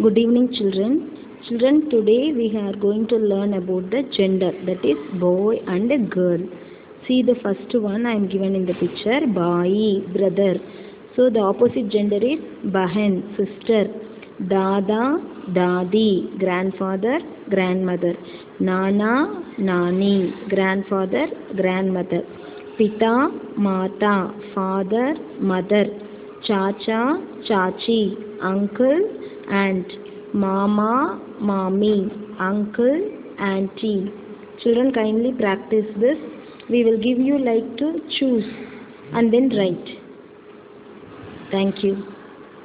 Good evening, children. Children, today we are going to learn about the gender, that is boy and girl. See the first one I am given in the picture, boy, brother. So the opposite gender is bahan, sister. Dada, dadi, grandfather, grandmother. Nana, nani, grandfather, grandmother. Pita, mata, father, mother. Chacha, chachi, uncle, aunt. Mama, mommy, uncle, auntie. Children, kindly practice this. We will give you like to choose and then write. Thank you.